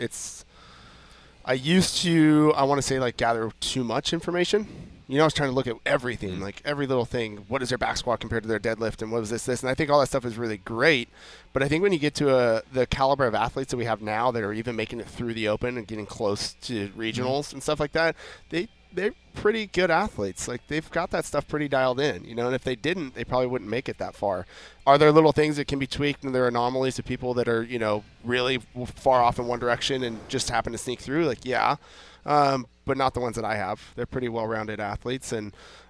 I used to, I want to say, like, gather too much information. You know, I was trying to look at everything, like every little thing. What is their back squat compared to their deadlift, and what was this? And I think all that stuff is really great. But I think when you get to the caliber of athletes that we have now that are even making it through the open and getting close to regionals and stuff like that, they're pretty good athletes. Like, they've got that stuff pretty dialed in, you know, and if they didn't, they probably wouldn't make it that far. Are there little things that can be tweaked, and there are anomalies of people that are, you know, really far off in one direction and just happen to sneak through? Like, yeah. But not the ones that I have. They're pretty well-rounded athletes. And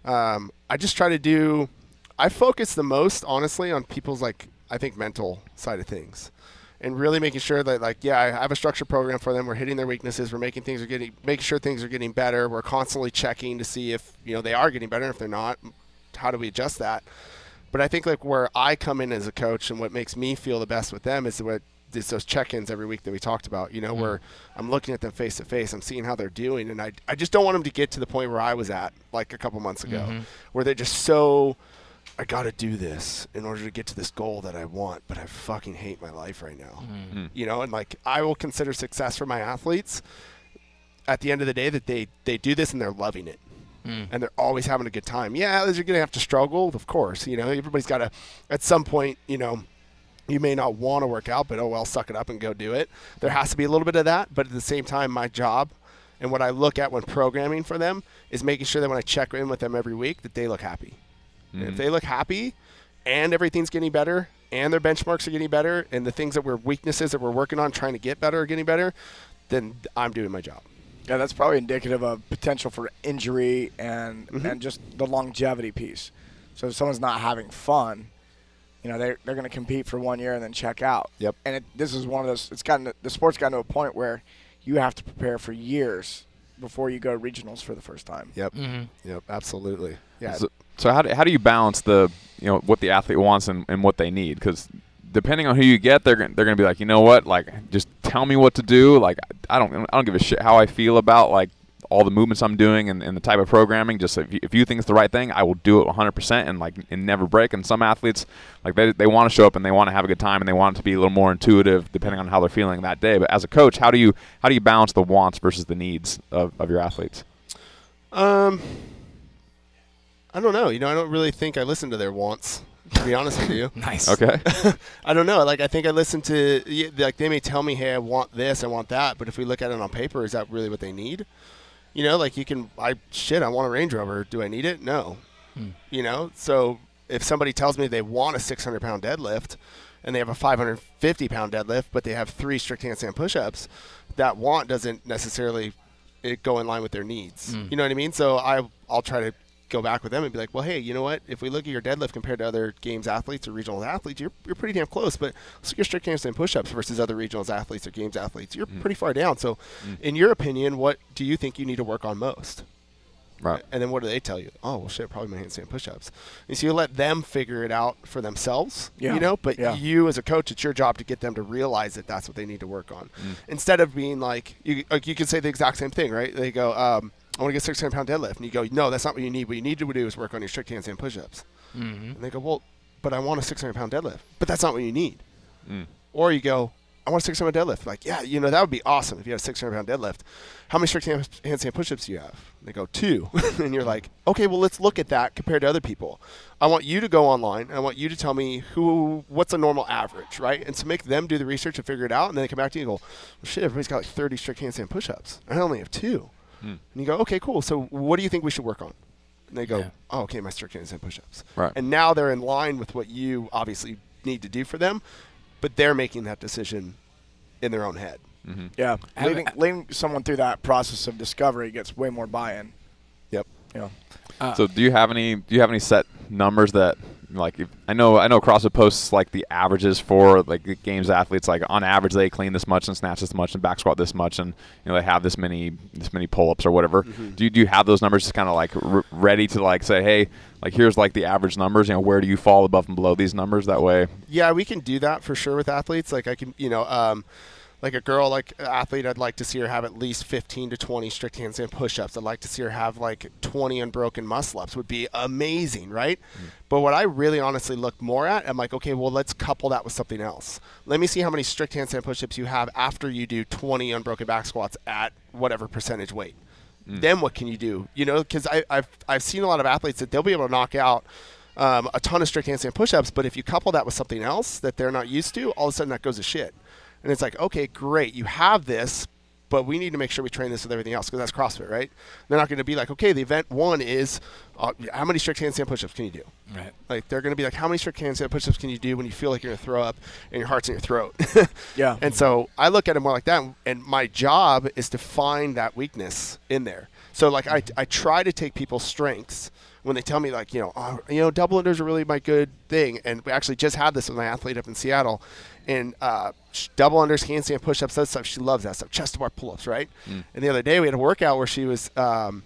I just try to I focus the most, honestly, on people's, like, I think mental side of things. And really making sure that, like, yeah, I have a structured program for them. We're hitting their weaknesses. We're making sure things are getting better. We're constantly checking to see if, you know, they are getting better. If they're not, how do we adjust that? But I think, like, where I come in as a coach and what makes me feel the best with them is those check-ins every week that we talked about, you know, where I'm looking at them face to face. I'm seeing how they're doing. And I just don't want them to get to the point where I was at, like, a couple months ago, where they're just so, I got to do this in order to get to this goal that I want, but I fucking hate my life right now. You know, and, like, I will consider success for my athletes at the end of the day that they do this and they're loving it. And they're always having a good time. Yeah, they're going to have to struggle, of course. You know, everybody's got to, at some point, you know, you may not want to work out, but oh well, suck it up and go do it. There has to be a little bit of that, but at the same time, my job and what I look at when programming for them is making sure that when I check in with them every week that they look happy. And if they look happy and everything's getting better and their benchmarks are getting better and the things that we're weaknesses that we're working on trying to get better are getting better, then I'm doing my job. Yeah, that's probably indicative of potential for injury and just the longevity piece. So if someone's not having fun, you know, they're going to compete for 1 year and then check out. Yep. And this is one of those. The sport's gotten to a point where you have to prepare for years before you go to regionals for the first time. Yep. Yep. Absolutely. Yeah. So how do you balance what the athlete wants and what they need? Because depending on who you get, they're going to be like, you know what, like, just tell me what to do. Like, I don't give a shit how I feel about, like, all the movements I'm doing and the type of programming. Just if you think it's the right thing, I will do it 100% and never break. And some athletes, like, they want to show up and they want to have a good time and they want it to be a little more intuitive depending on how they're feeling that day. But as a coach, how do you balance the wants versus the needs of your athletes? I don't know. You know, I don't really think I listen to their wants, to be honest with you. Nice. Okay. I don't know. Like, I think I listen to, like, they may tell me, hey, I want this, I want that. But if we look at it on paper, is that really what they need? You know, like, I want a Range Rover. Do I need it? No. You know, so if somebody tells me they want a 600-pound deadlift and they have a 550-pound deadlift, but they have 3 strict handstand push-ups, that want doesn't necessarily go in line with their needs. You know what I mean? So I'll try to go back with them and be like, well, hey, you know what? If we look at your deadlift compared to other games athletes or regional athletes, you're pretty damn close. But let's look at your strict handstand push-ups versus other regionals athletes or games athletes. You're pretty far down. So in your opinion, what do you think you need to work on most? Right. And then what do they tell you? Oh, well, shit, probably my handstand push-ups. And so you let them figure it out for themselves, you know, but you as a coach, it's your job to get them to realize that that's what they need to work on. Instead of being like, you can say the exact same thing, right? They go, I want to get 600-pound deadlift. And you go, no, that's not what you need. What you need to do is work on your strict handstand push-ups. And they go, well, but I want a 600-pound deadlift. But that's not what you need. Or you go, I want a 600 pound deadlift. Like, yeah, that would be awesome if you had a 600 pound deadlift. How many strict handstand push-ups do you have? They go 2. And you're like, okay, well, let's look at that compared to other people. I want you to go online. And I want you to tell me what's a normal average, right? And so make them do the research and figure it out. And then they come back to you and go, well, shit, everybody's got like 30 strict handstand push-ups. I only have 2. And you go, okay, cool. So what do you think we should work on? And they go, oh, okay, my strict handstand push-ups. Right. And now they're in line with what you obviously need to do for them, but they're making that decision in their own head. Mm-hmm. Yeah, leading someone through that process of discovery gets way more buy-in. Yep. So do you have any set numbers that, like, I know CrossFit posts like the averages for like the games athletes, like on average they clean this much and snatch this much and back squat this much, and they have this many pull-ups or whatever. Mm-hmm. Do you have those numbers just kind of like ready to like say, hey, like here's like the average numbers, where do you fall above and below these numbers that way? Yeah, we can do that for sure with athletes. Like I can, like a girl, like an athlete, I'd like to see her have at least 15 to 20 strict handstand push-ups. I'd like to see her have like 20 unbroken muscle-ups. Would be amazing, right? Mm-hmm. But what I really honestly look more at, I'm like, okay, well, let's couple that with something else. Let me see how many strict handstand push-ups you have after you do 20 unbroken back squats at whatever percentage weight. Then what can you do? Because I've seen a lot of athletes that they'll be able to knock out a ton of strict handstand push-ups, but if you couple that with something else that they're not used to, all of a sudden that goes to shit. And it's like, okay, great, you have this, but we need to make sure we train this with everything else because that's CrossFit, right? They're not going to be like, okay, the event 1 is how many strict handstand push-ups can you do? Right. Like they're going to be like, how many strict handstand push-ups can you do when you feel like you're going to throw up and your heart's in your throat? Yeah. And so I look at it more like that, and my job is to find that weakness in there. So like I try to take people's strengths when they tell me like, double unders are really my good thing. And we actually just had this with my athlete up in Seattle. And double unders, handstand push-ups, that stuff, she loves that stuff. Chest to bar pull-ups, right? And the other day we had a workout where she was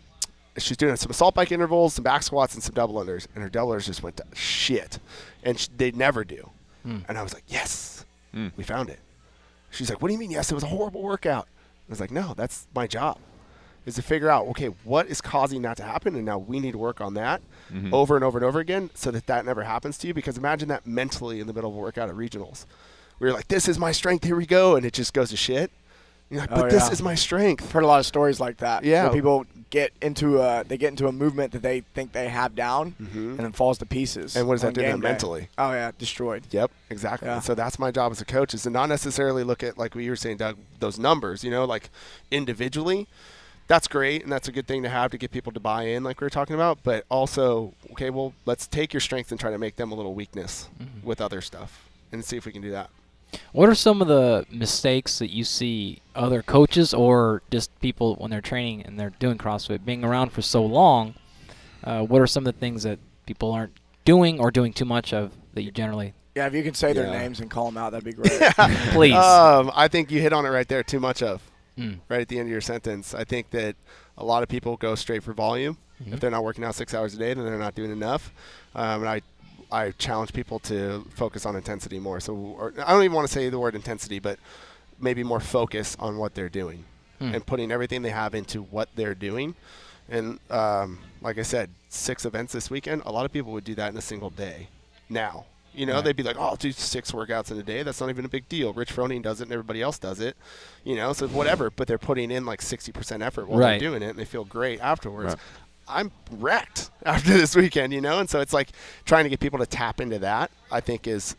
doing some assault bike intervals, some back squats, and some double unders. And her double unders just went to shit. And they never do. And I was like, yes, we found it. She's like, what do you mean, yes? It was a horrible workout. I was like, no, that's my job, is to figure out, okay, what is causing that to happen, and now we need to work on that over and over and over again so that never happens to you. Because imagine that mentally in the middle of a workout at regionals. We're like, this is my strength, here we go, and it just goes to shit. You're like, but this is my strength. I've heard a lot of stories like that. Yeah. Where people get into a movement that they think they have down and then falls to pieces. And what does that do to them mentally? Oh, yeah, destroyed. Yep, exactly. Yeah. And so that's my job as a coach, is to not necessarily look at, like what you were saying, Doug, those numbers, like individually. That's great, and that's a good thing to have to get people to buy in, like we were talking about. But also, okay, well, let's take your strengths and try to make them a little weakness with other stuff and see if we can do that. What are some of the mistakes that you see other coaches or just people when they're training and they're doing CrossFit, being around for so long? What are some of the things that people aren't doing or doing too much of that you generally? Yeah, if you can say their names and call them out, that'd be great. Please. I think you hit on it right there. Too much of. Right at the end of your sentence. I think that a lot of people go straight for volume. If they're not working out 6 hours a day, then they're not doing enough. And I challenge people to focus on intensity more. So I don't even want to say the word intensity, but maybe more focus on what they're doing and putting everything they have into what they're doing. And like I said, 6 events this weekend, a lot of people would do that in a single day now. They'd be like, oh, I'll do 6 workouts in a day. That's not even a big deal. Rich Froning does it and everybody else does it. So whatever. But they're putting in like 60% effort while they're doing it, and they feel great afterwards. Right. I'm wrecked after this weekend, and so it's like trying to get people to tap into that, I think, is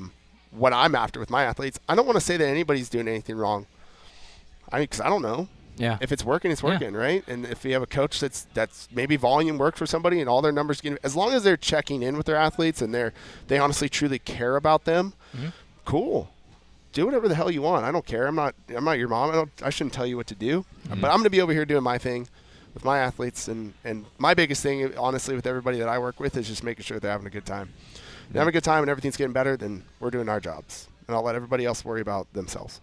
what I'm after with my athletes. I don't want to say that anybody's doing anything wrong, because I don't know. Yeah. If it's working, it's working, right? And if you have a coach that's maybe volume works for somebody and all their numbers as long as they're checking in with their athletes and they honestly truly care about them, cool. Do whatever the hell you want. I don't care. I'm not your mom. I shouldn't tell you what to do. But I'm going to be over here doing my thing with my athletes, and my biggest thing, honestly, with everybody that I work with is just making sure they're having a good time. If they're having a good time and everything's getting better, then we're doing our jobs, and I'll let everybody else worry about themselves.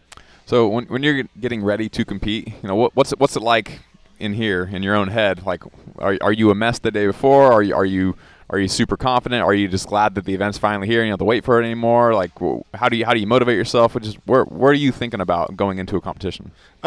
So when you're getting ready to compete, what's it like in here in your own head? Like, are you a mess the day before? Are you super confident? Are you just glad that the event's finally here and you don't have to wait for it anymore? Like, how do you motivate yourself? Where are you thinking about going into a competition?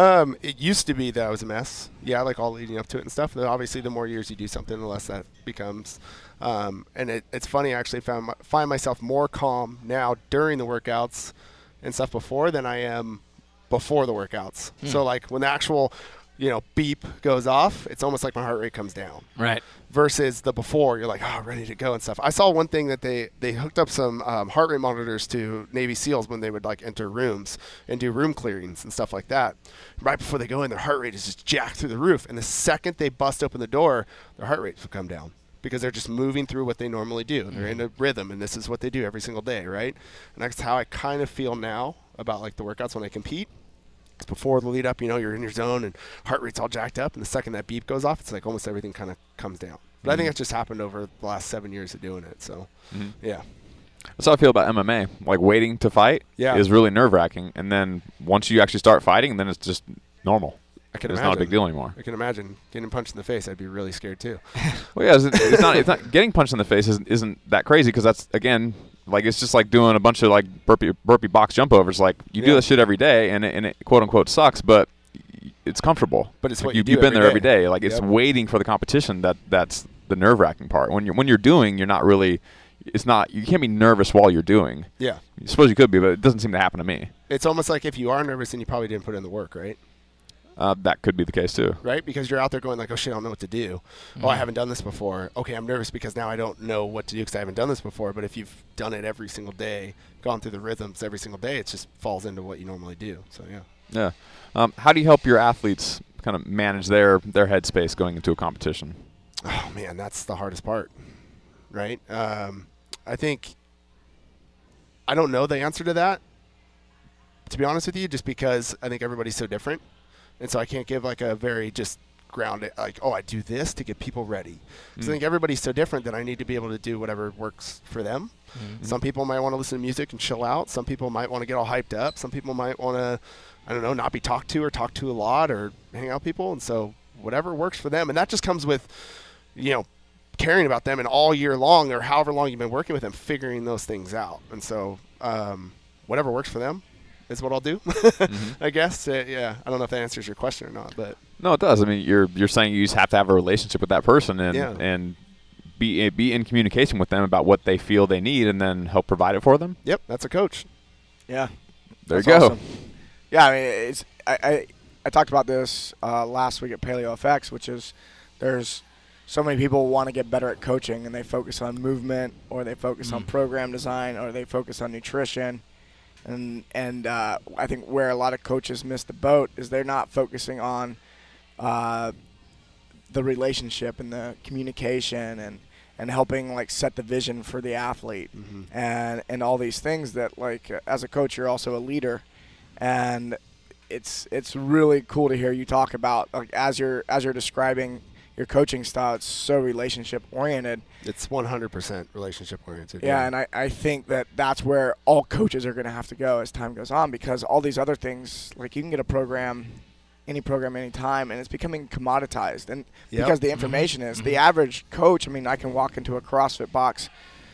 It used to be that I was a mess. Yeah, like all leading up to it and stuff. And obviously, the more years you do something, the less that becomes. And it's funny, I actually find myself more calm now during the workouts and stuff before than I am before the workouts. So like when the actual, beep goes off, it's almost like my heart rate comes down. Right. Versus the before, you're like, oh, ready to go and stuff. I saw one thing that they hooked up some heart rate monitors to Navy SEALs when they would like enter rooms and do room clearings and stuff like that. Right before they go in, their heart rate is just jacked through the roof. And the second they bust open the door, their heart rates will come down because they're just moving through what they normally do. They're in a rhythm, and this is what they do every single day, right? And that's how I kind of feel now about like the workouts when I compete. It's before the lead up, you're in your zone and heart rate's all jacked up, and the second that beep goes off, it's like almost everything kind of comes down. But I think it's just happened over the last 7 years of doing it. So, yeah. That's how I feel about MMA. Like waiting to fight is really nerve-wracking, and then once you actually start fighting, then it's just normal. It's not a big deal anymore. I can imagine getting punched in the face. I'd be really scared too. Well, yeah, it's not getting punched in the face isn't that crazy because that's again. Like it's just like doing a bunch of like burpee box jump overs. Like you do that shit every day, and it quote unquote sucks, but it's comfortable. But it's like what you do. You've been there every day. Like it's waiting for the competition. That's the nerve wracking part. When you're doing, you're not really. It's not. You can't be nervous while you're doing. Yeah. I suppose you could be, but it doesn't seem to happen to me. It's almost like if you are nervous, then you probably didn't put in the work, right? That could be the case too. Right? Because you're out there going like, oh shit, I don't know what to do. Oh, I haven't done this before. Okay, I'm nervous because now I don't know what to do because I haven't done this before. But if you've done it every single day, gone through the rhythms every single day, it just falls into what you normally do. So, yeah. Yeah. How do you help your athletes kind of manage their headspace going into a competition? Oh, man, that's the hardest part, right? I think I don't know the answer to that, to be honest with you, just because I think everybody's so different. And so I can't give like a very just grounded, like, oh, I do this to get people ready. Because I think everybody's so different that I need to be able to do whatever works for them. Some people might want to listen to music and chill out. Some people might want to get all hyped up. Some people might want to, I don't know, not be talked to or talk to a lot or hang out with people. And so whatever works for them. And that just comes with, caring about them and all year long or however long you've been working with them, figuring those things out. And so whatever works for them is what I'll do, I guess. Yeah, I don't know if that answers your question or not, but no, it does. I mean, you're saying you just have to have a relationship with that person and be in communication with them about what they feel they need, and then help provide it for them. Yep, that's a coach. Yeah, there you go. Awesome. Yeah, I mean, it's I talked about this last week at Paleo FX, which is there's so many people want to get better at coaching, and they focus on movement, or they focus on program design, or they focus on nutrition. And I think where a lot of coaches miss the boat is they're not focusing on the relationship and the communication and helping like set the vision for the athlete and all these things that like as a coach you're also a leader, and it's really cool to hear you talk about like as you're describing your coaching style. It's so relationship oriented. It's 100% relationship oriented. Yeah, and I think that's where all coaches are going to have to go as time goes on, because all these other things, like you can get a program, any program, anytime, and it's becoming commoditized. And because the information is, the average coach, I mean, I can walk into a CrossFit box,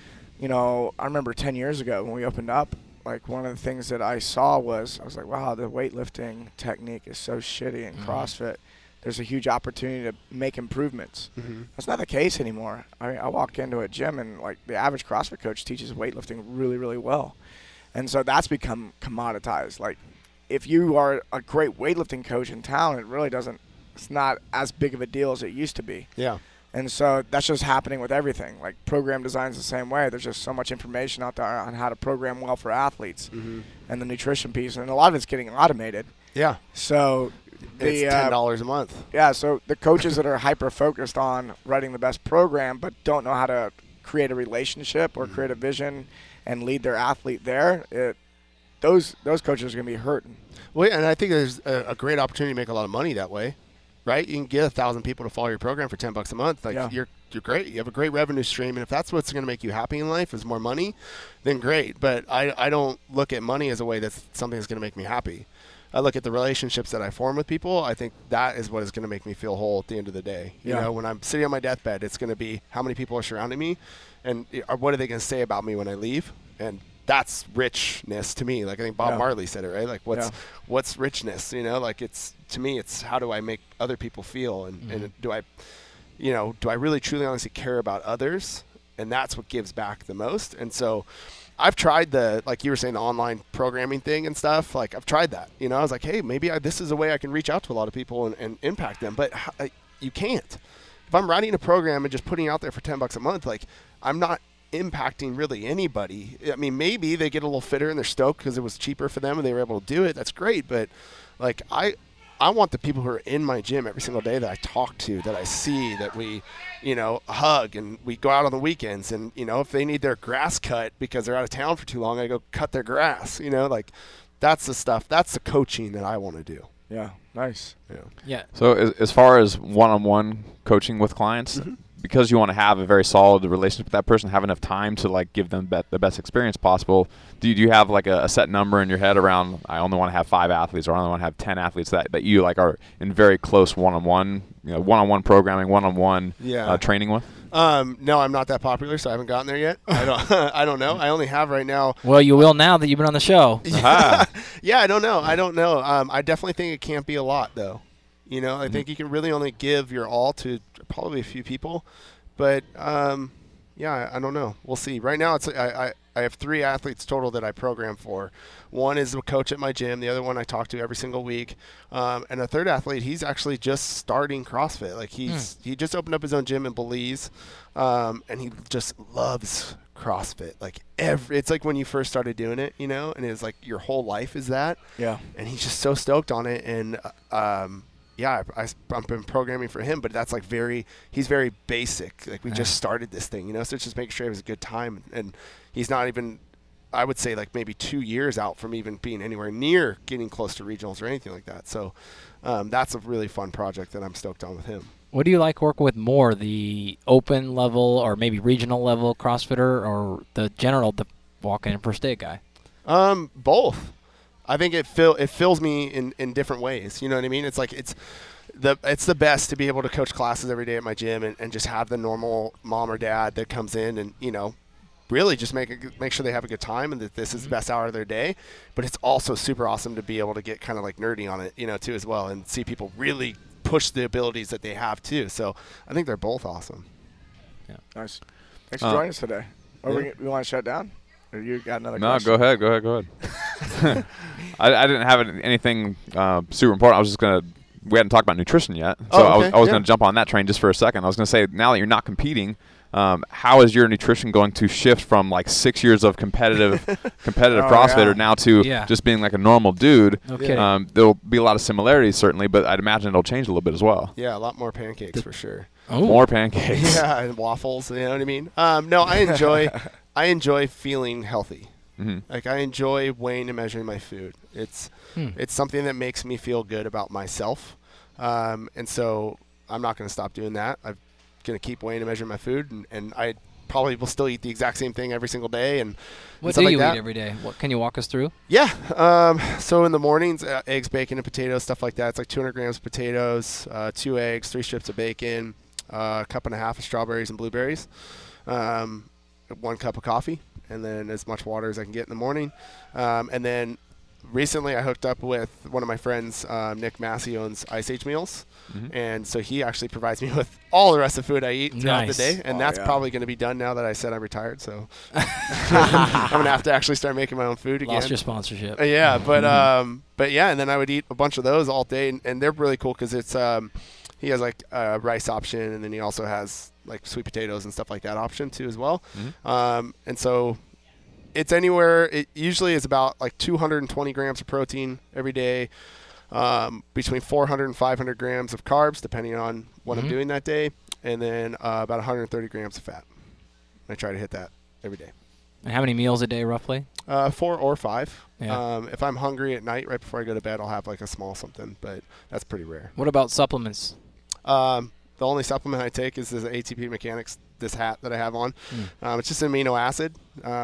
I remember 10 years ago when we opened up, like one of the things that I saw was, I was like, wow, the weightlifting technique is so shitty in CrossFit. There's a huge opportunity to make improvements. That's not the case anymore. I walk into a gym and like the average CrossFit coach teaches weightlifting really, really well. And so that's become commoditized. Like if you are a great weightlifting coach in town, it's not as big of a deal as it used to be. Yeah. And so that's just happening with everything. Like program design's the same way. There's just so much information out there on how to program well for athletes and the nutrition piece. And a lot of it's getting automated. Yeah. So it's $10 a month. Yeah, so the coaches that are hyper-focused on writing the best program but don't know how to create a relationship or create a vision and lead their athlete there, those coaches are going to be hurting. Well, and I think there's a great opportunity to make a lot of money that way, right? You can get 1,000 people to follow your program for $10 a month. Like you're great. You have a great revenue stream, and if that's what's going to make you happy in life is more money, then great. But I don't look at money as a way that's something that's going to make me happy. I look at the relationships that I form with people. I think that is what is going to make me feel whole at the end of the day. You know, when I'm sitting on my deathbed, it's going to be how many people are surrounding me and what are they going to say about me when I leave? And that's richness to me. Like I think Bob Marley said it, right? Like what's richness? Like it's, to me, it's how do I make other people feel? And do I really truly honestly care about others? And that's what gives back the most. And so I've tried like you were saying, the online programming thing and stuff. Like I've tried that. You know, I was like, hey, maybe this is a way I can reach out to a lot of people and impact them. But you can't. If I'm writing a program and just putting it out there for $10 a month, like I'm not impacting really anybody. I mean, maybe they get a little fitter and they're stoked because it was cheaper for them and they were able to do it. That's great. But like I want the people who are in my gym every single day that I talk to, that I see, that we, you know, hug, and we go out on the weekends. And, you know, if they need their grass cut because they're out of town for too long, I go cut their grass, you know, like that's the stuff. That's the coaching that I want to do. Yeah. Nice. Yeah. So as far as one-on-one coaching with clients, because you want to have a very solid relationship with that person, have enough time to like give them the best experience possible, do you have like a set number in your head around, I only want to have 5 athletes or I only want to have 10 athletes that you like are in very close one-on-one, you know, one-on-one programming, one-on-one training with? No, I'm not that popular, so I haven't gotten there yet. I don't know. I only have right now. Well, you will now that you've been on the show. Yeah, I don't know. I definitely think it can't be a lot, though. You know, I think you can really only give your all to probably a few people. But, yeah, I don't know. We'll see. Right now, I have 3 athletes total that I program for. One is a coach at my gym. The other one I talk to every single week. And a third athlete, he's actually just starting CrossFit. Like he just opened up his own gym in Belize, and he just loves CrossFit. Like it's like when you first started doing it, you know, and it's like your whole life is that. Yeah. And he's just so stoked on it. And yeah, I've been programming for him, but that's like he's very basic. Like we just started this thing, you know, so it's just making sure it was a good time. And he's not even, I would say, like maybe 2 years out from even being anywhere near getting close to regionals or anything like that. So that's a really fun project that I'm stoked on with him. What do you like working with more, the open level or maybe regional level CrossFitter, or the walk-in first aid guy? Both. I think it fills me in different ways. You know what I mean? It's like it's the best to be able to coach classes every day at my gym and just have the normal mom or dad that comes in and, you know, really just make sure they have a good time and that this is the best hour of their day. But it's also super awesome to be able to get kind of like nerdy on it, you know, too, as well, and see people really push the abilities that they have too. So I think they're both awesome. Yeah. Nice. Thanks for joining us today. We want to shut down? Or you got another question? No, go ahead. I didn't have anything super important. We hadn't talked about nutrition yet. So I was going to jump on that train just for a second. I was going to say, now that you're not competing, how is your nutrition going to shift from like 6 years of competitive CrossFitter now to just being like a normal dude? Okay. There'll be a lot of similarities certainly, but I'd imagine it'll change a little bit as well. Yeah, a lot more pancakes for sure. Oh. More pancakes. Yeah, and waffles. You know what I mean? No, I enjoy feeling healthy. Mm-hmm. Like I enjoy weighing and measuring my food. It's something that makes me feel good about myself, and so I'm not going to stop doing that. I'm going to keep weighing and measuring my food, and I probably will still eat the exact same thing every single day. And what do you eat every day? What can you walk us through? Yeah. So in the mornings, eggs, bacon, and potatoes, stuff like that. It's like 200 grams of potatoes, 2 eggs, 3 strips of bacon, a cup and a half of strawberries and blueberries, 1 cup of coffee, and then as much water as I can get in the morning. And then recently I hooked up with one of my friends, Nick Massey, owns Ice Age Meals. Mm-hmm. And so he actually provides me with all the rest of the food I eat throughout the day. And that's probably going to be done now that I said I'm retired. So I'm going to have to actually start making my own food again. Lost your sponsorship. Yeah. But yeah, and then I would eat a bunch of those all day. And they're really cool because it's he has like a rice option, and then he also has like sweet potatoes and stuff like that option too as well. Mm-hmm. And so it's anywhere. It usually is about like 220 grams of protein every day, between 400 and 500 grams of carbs, depending on what I'm doing that day, and then about 130 grams of fat. I try to hit that every day. And how many meals a day roughly? 4 or 5. Yeah. If I'm hungry at night, right before I go to bed, I'll have like a small something, but that's pretty rare. What about supplements? The only supplement I take is this ATP Mechanics, this hat that I have on. It's just an amino acid,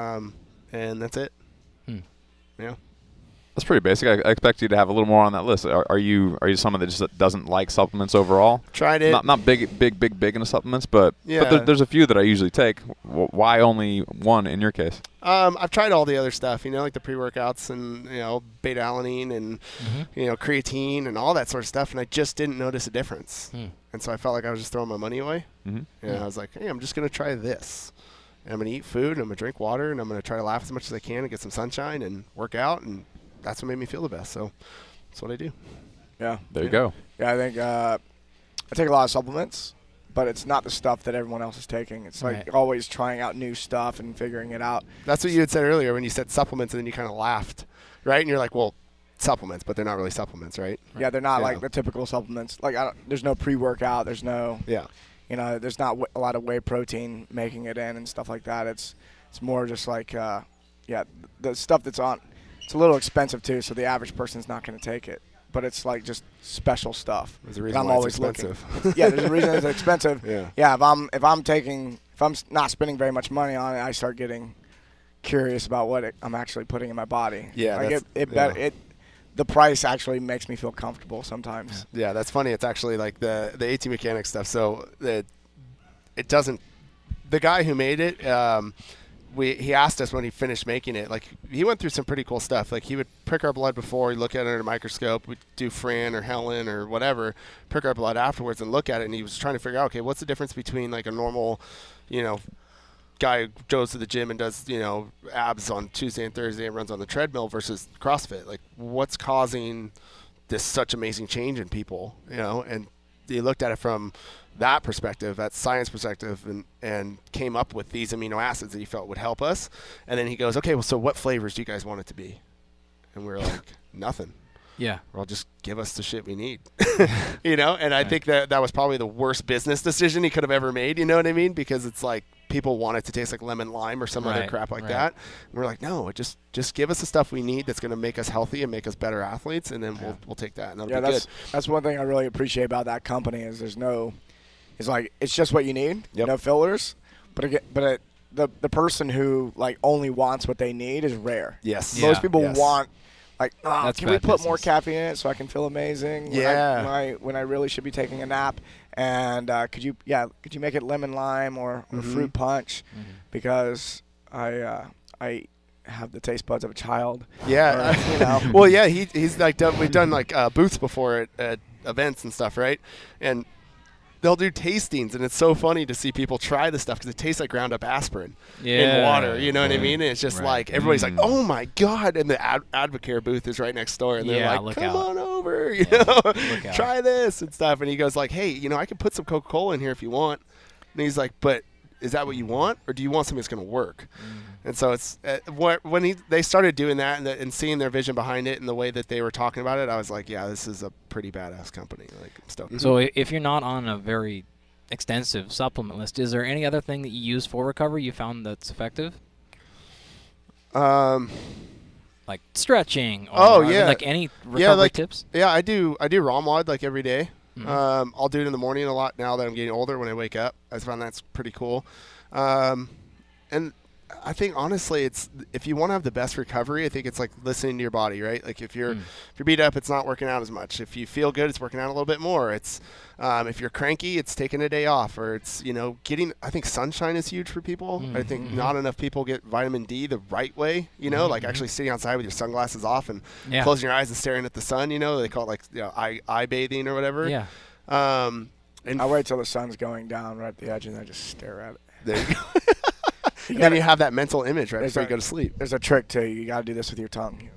and that's it. Yeah. That's pretty basic. I expect you to have a little more on that list. Are you someone that just doesn't like supplements overall? Tried it. Not big into supplements, but there's a few that I usually take. Why only one in your case? I've tried all the other stuff, you know, like the pre-workouts and, you know, beta-alanine and, you know, creatine and all that sort of stuff, and I just didn't notice a difference. And so I felt like I was just throwing my money away. And I was like, hey, I'm just going to try this. and I'm going to eat food, and I'm going to drink water, and I'm going to try to laugh as much as I can and get some sunshine and work out, and that's what made me feel the best. So that's what I do. Yeah. There you go. Yeah, I think I take a lot of supplements, but it's not the stuff that everyone else is taking. It's like always trying out new stuff and figuring it out. That's what you had said earlier when you said supplements, and then you kind of laughed, right? And you're like, well, supplements, but they're not really supplements, right? Yeah, they're not like the typical supplements. Like there's no pre-workout. There's no there's not a lot of whey protein making it in and stuff like that. It's more just like the stuff that's on. It's a little expensive too, so the average person's not going to take it. But it's like just special stuff. There's a reason why it's expensive. Yeah, there's a reason it's expensive. Yeah. If I'm not spending very much money on it, I start getting curious about what I'm actually putting in my body. Yeah, like the price actually makes me feel comfortable sometimes. Yeah, that's funny. It's actually like the AT Mechanics stuff. So it doesn't. The guy who made it. He asked us when he finished making it, like he went through some pretty cool stuff. Like he would prick our blood before, he'd look at it under a microscope, we'd do Fran or Helen or whatever, prick our blood afterwards and look at it, and he was trying to figure out, okay, what's the difference between like a normal, guy who goes to the gym and does, abs on Tuesday and Thursday and runs on the treadmill versus CrossFit? Like what's causing this such amazing change in people, and he looked at it from that perspective, that science perspective, and came up with these amino acids that he felt would help us. And then he goes, okay, well, so what flavors do you guys want it to be? And we're like, nothing. Yeah. Well, just give us the shit we need, and I think that was probably the worst business decision he could have ever made. You know what I mean? Because it's like people want it to taste like lemon lime or some other crap like that. And we're like, no, just give us the stuff we need that's going to make us healthy and make us better athletes. And then we'll take that. And that'll be good. That's one thing I really appreciate about that company is it's just what you need, no fillers. But the person who like only wants what they need is rare. Yes. Most people want can we put business. more caffeine in it so I can feel amazing? When I really should be taking a nap. And could you make it lemon lime or fruit punch? Because I have the taste buds of a child. Yeah. Well, yeah. He's like we've done like booths before at events and stuff, right? And they'll do tastings, and it's so funny to see people try this stuff because it tastes like ground up aspirin in water. You know what I mean? And it's just like everybody's like, "Oh my god!" And the Advocare booth is right next door, and they're like, "Come on over, try this and stuff." And he goes like, "Hey, I can put some Coca-Cola in here if you want." And he's like, "But is that what you want, or do you want something that's going to work?" And so it's when they started doing that and seeing their vision behind it and the way that they were talking about it, I was like, yeah, this is a pretty badass company. Like, I'm stoked. So if you're not on a very extensive supplement list, is there any other thing that you use for recovery you found that's effective? Like stretching. Or, like any recovery tips? Yeah, I do ROMWOD like every day. I'll do it in the morning a lot now that I'm getting older when I wake up. I found that's pretty cool. And I think honestly, it's if you want to have the best recovery, I think it's like listening to your body, right? Like if you're beat up, it's not working out as much. If you feel good, it's working out a little bit more. It's if you're cranky, it's taking a day off, or it's getting. I think sunshine is huge for people. I think not enough people get vitamin D the right way. Like actually sitting outside with your sunglasses off and closing your eyes and staring at the sun. They call it like eye bathing or whatever. Yeah. And I wait till the sun's going down right at the edge and I just stare at it. There you go. And then you have that mental image right before you go to sleep. There's a trick too. You got to do this with your tongue.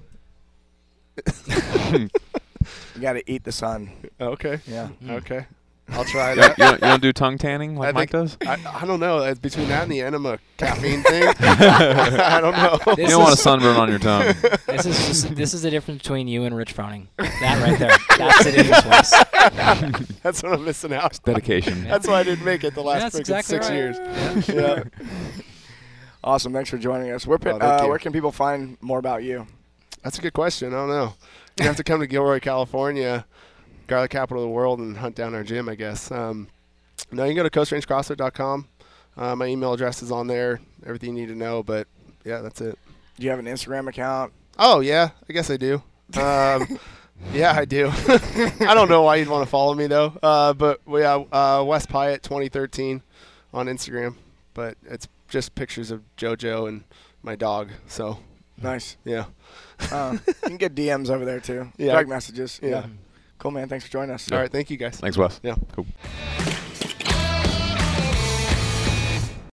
You got to eat the sun. Okay. Yeah. Okay. I'll try that. You don't do tongue tanning like Mike does? I don't know. It's between that and the enema caffeine thing. I don't know. You don't want a sunburn on your tongue. This is the difference between you and Rich Froning. That right there. That's it in his voice. That's what I'm missing out. It's dedication. That's why I didn't make it the last exactly 6 right. years. Yeah. Awesome. Thanks for joining us. Where can people find more about you? That's a good question. I don't know. You have to come to Gilroy, California, garlic capital of the world, and hunt down our gym, I guess. No, you can go to coastrangecrossfit.com. My email address is on there. Everything you need to know. But, yeah, that's it. Do you have an Instagram account? Oh, yeah. I guess I do. Yeah, I do. I don't know why you'd want to follow me, though. But, yeah, Wes Pyatt 2013 on Instagram. But it's just pictures of JoJo and my dog. So nice. Yeah. You can get DMs over there, too. Yeah. Direct messages. Yeah. Cool, man. Thanks for joining us. All right. Thank you, guys. Thanks, Wes. Yeah. Cool.